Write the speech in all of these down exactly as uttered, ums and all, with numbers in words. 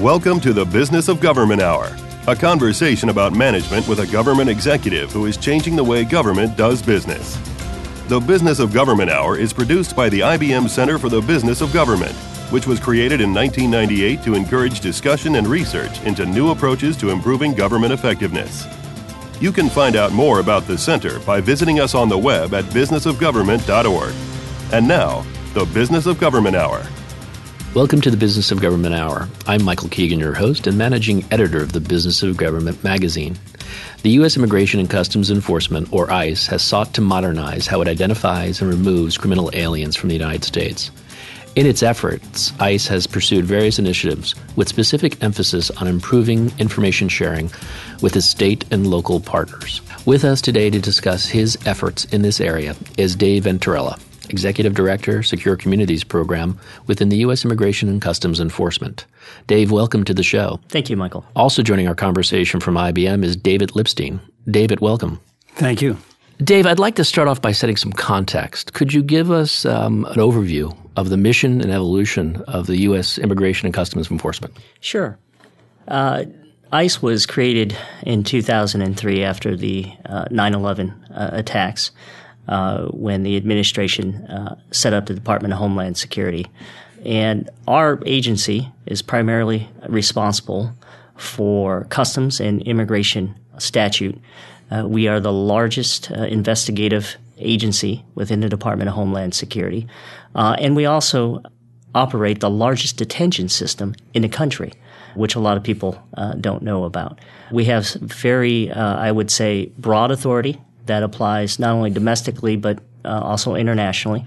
Welcome to the Business of Government Hour, a conversation about management with a government executive who is changing the way government does business. The Business of Government Hour is produced by the I B M Center for the Business of Government, which was created in nineteen ninety-eight to encourage discussion and research into new approaches to improving government effectiveness. You can find out more about the center by visiting us on the web at business of government dot org. And now, the Business of Government Hour. Welcome to the Business of Government Hour. I'm Michael Keegan, your host and managing editor of the Business of Government magazine. The U S Immigration and Customs Enforcement, or ICE, has sought to modernize how it identifies and removes criminal aliens from the United States. In its efforts, ICE has pursued various initiatives with specific emphasis on improving information sharing with its state and local partners. With us today to discuss his efforts in this area is Dave Venturella, Executive Director, Secure Communities Program within the U S Immigration and Customs Enforcement. Dave, welcome to the show. Thank you, Michael. Also joining our conversation from I B M is David Lipstein. David, welcome. Thank you. Dave, I'd like to start off by setting some context. Could you give us um, an overview of the mission and evolution of the U S Immigration and Customs Enforcement? Sure. Uh, ICE was created in two thousand three after the uh, nine eleven uh, attacks. Uh, when the administration uh, set up the Department of Homeland Security. And our agency is primarily responsible for customs and immigration statute. Uh, we are the largest uh, investigative agency within the Department of Homeland Security. Uh, and we also operate the largest detention system in the country, which a lot of people uh, don't know about. We have very, uh, I would say, broad authority that applies not only domestically but uh, also internationally.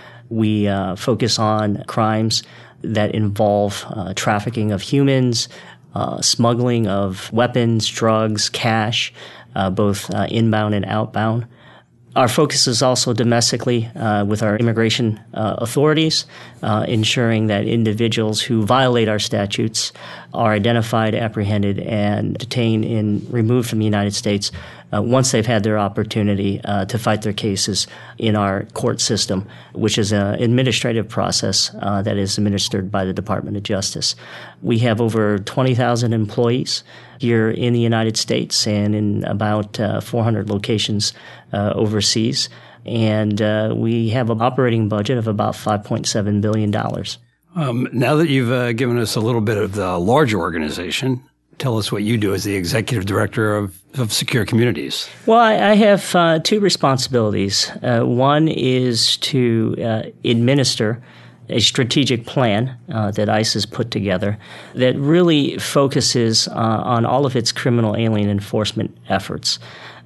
We uh, focus on crimes that involve uh, trafficking of humans, uh, smuggling of weapons, drugs, cash, uh, both uh, inbound and outbound. Our focus is also domestically uh, with our immigration uh, authorities, uh, ensuring that individuals who violate our statutes are identified, apprehended, and detained and removed from the United States uh, once they've had their opportunity uh, to fight their cases in our court system, which is an administrative process uh, that is administered by the Department of Justice. We have over twenty thousand employees here in the United States and in about uh, four hundred locations uh, overseas. And uh, we have an operating budget of about five point seven billion dollars. Um, now that you've uh, given us a little bit of the larger organization, tell us what you do as the Executive Director of, of Secure Communities. Well, I, I have uh, two responsibilities. Uh, one is to uh, administer a strategic plan uh, that ICE has put together that really focuses uh, on all of its criminal alien enforcement efforts.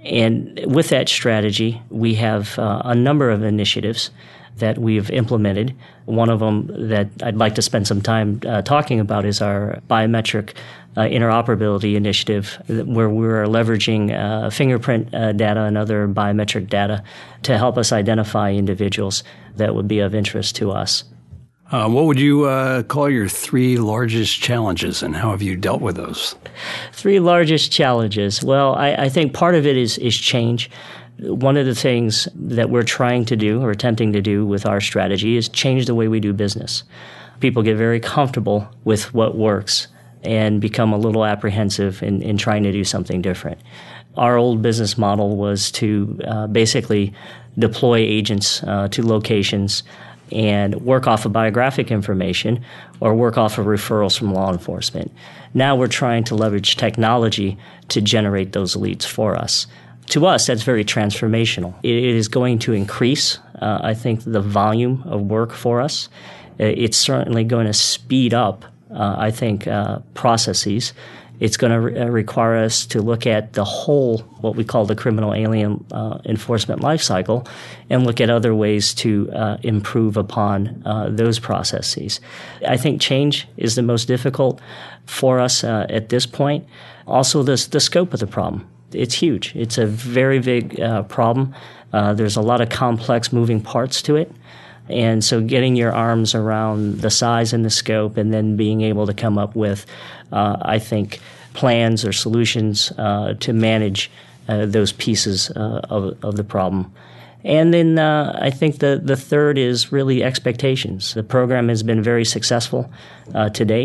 And with that strategy, we have uh, a number of initiatives that we've implemented. One of them that I'd like to spend some time uh, talking about is our biometric uh, interoperability initiative, where we're leveraging uh, fingerprint uh, data and other biometric data to help us identify individuals that would be of interest to us. Uh, what would you uh, call your three largest challenges, and how have you dealt with those? Three largest challenges. Well, I, I think part of it is, is change. One of the things that we're trying to do or attempting to do with our strategy is change the way we do business. People get very comfortable with what works and become a little apprehensive in, in trying to do something different. Our old business model was to uh, basically deploy agents uh, to locations and work off of biographic information or work off of referrals from law enforcement. Now we're trying to leverage technology to generate those leads for us. To us, that's very transformational. It is going to increase, uh, I think, the volume of work for us. It's certainly going to speed up, uh, I think, uh, processes. It's going to re- require us to look at the whole, what we call the criminal alien uh, enforcement lifecycle, and look at other ways to uh, improve upon uh, those processes. I think change is the most difficult for us uh, at this point. Also, the, the scope of the problem. It's huge. It's a very big uh, problem. Uh, there's a lot of complex moving parts to it. And so getting your arms around the size and the scope and then being able to come up with, uh, I think, plans or solutions uh, to manage uh, those pieces uh, of, of the problem. And then uh, I think the, the third is really expectations. The program has been very successful uh, to date.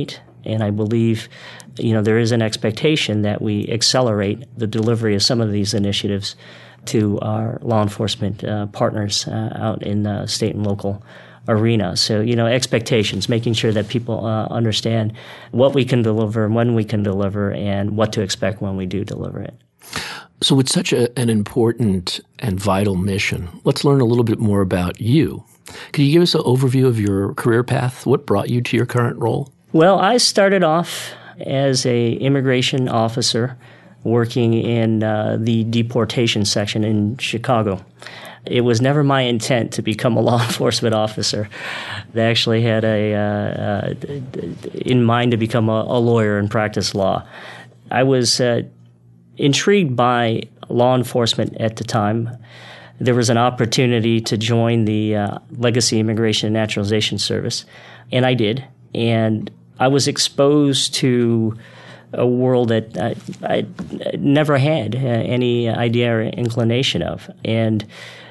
And I believe, you know, there is an expectation that we accelerate the delivery of some of these initiatives to our law enforcement uh, partners uh, out in the state and local arena. So, you know, expectations, making sure that people uh, understand what we can deliver, when we can deliver, and what to expect when we do deliver it. So it's such a, an important and vital mission. Let's learn a little bit more about you. Could you give us an overview of your career path? What brought you to your current role? Well, I started off as a immigration officer working in uh, the deportation section in Chicago. It was never my intent to become a law enforcement officer. They actually had a uh, uh, in mind to become a, a lawyer and practice law. I was uh, intrigued by law enforcement at the time. There was an opportunity to join the uh, Legacy Immigration and Naturalization Service, and I did. And I was exposed to a world that I, I never had uh, any idea or inclination of. And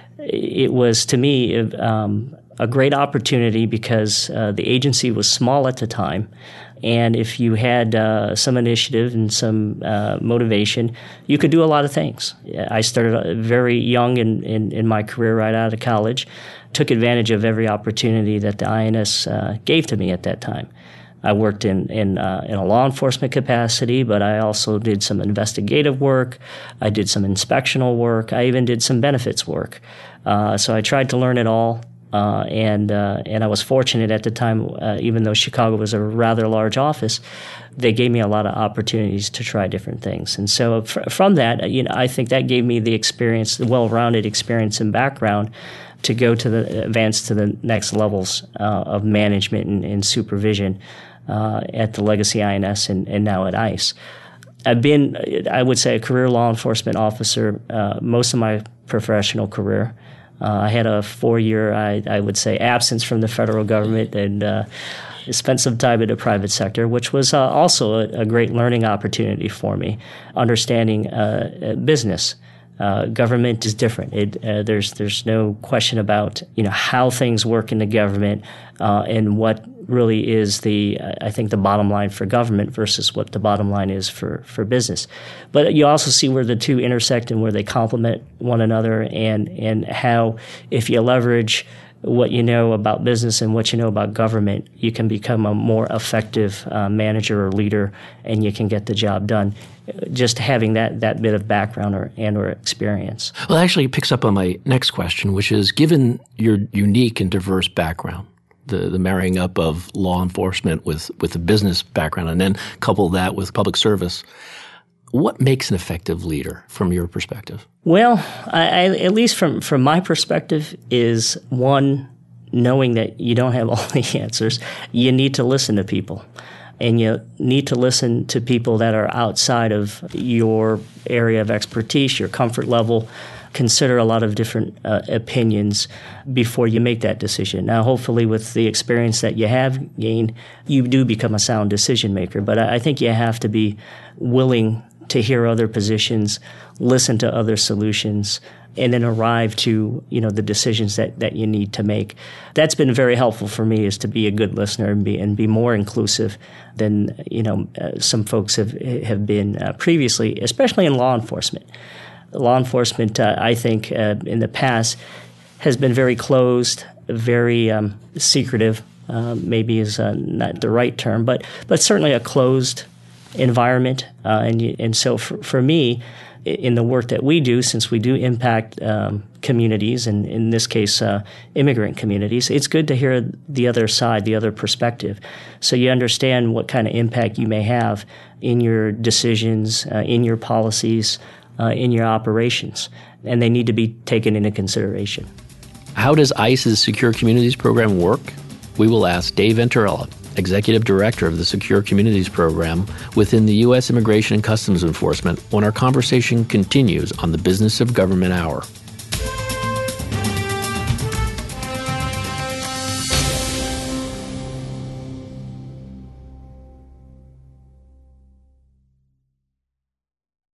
it was, to me, um, a great opportunity because uh, the agency was small at the time. And if you had uh, some initiative and some uh, motivation, you could do a lot of things. I started very young in, in, in my career right out of college, took advantage of every opportunity that the I N S uh, gave to me at that time. I worked in in, uh, in a law enforcement capacity, but I also did some investigative work. I did some inspectional work. I even did some benefits work. Uh, so I tried to learn it all, uh, and uh, and I was fortunate at the time, uh, even though Chicago was a rather large office, they gave me a lot of opportunities to try different things. And so fr- from that, you know, I think that gave me the experience, the well-rounded experience and background to go to the advance to the next levels uh, of management and, and supervision uh, at the Legacy I N S and, and now at ICE. I've been, I would say, a career law enforcement officer uh, most of my professional career. Uh, I had a four-year, I, I would say, absence from the federal government and uh, spent some time in the private sector, which was uh, also a, a great learning opportunity for me, understanding uh, business. Uh, government is different. It, uh, there's there's no question about you know how things work in the government uh, and what really is the I think the bottom line for government versus what the bottom line is for, for business. But you also see where the two intersect and where they complement one another, and and how if you leverage what you know about business and what you know about government, you can become a more effective uh, manager or leader, and you can get the job done. Just having that, that bit of background or and or experience. Well, actually, it picks up on my next question, which is, given your unique and diverse background, the, the marrying up of law enforcement with, with a business background, and then couple that with public service, what makes an effective leader from your perspective? Well, I, I, at least from, from my perspective, is one, knowing that you don't have all the answers. You need to listen to people. And you need to listen to people that are outside of your area of expertise, your comfort level. Consider a lot of different uh, opinions before you make that decision. Now, hopefully, with the experience that you have gained, you do become a sound decision maker. But I think you have to be willing to hear other positions, listen to other solutions, and then arrive to, you know, the decisions that, that you need to make. That's been very helpful for me, is to be a good listener and be and be more inclusive than, you know, uh, some folks have have been uh, previously, especially in law enforcement. Law enforcement, uh, I think, uh, in the past has been very closed, very um, secretive, uh, maybe is uh, not the right term, but but certainly a closed environment. Uh, and you, and so for, for me, in the work that we do, since we do impact um, communities, and in this case, uh, immigrant communities, it's good to hear the other side, the other perspective, so you understand what kind of impact you may have in your decisions, uh, in your policies, uh, in your operations, and they need to be taken into consideration. How does ICE's Secure Communities program work? We will ask Dave Venturella, Executive Director of the Secure Communities Program within the U S Immigration and Customs Enforcement, when our conversation continues on the Business of Government Hour.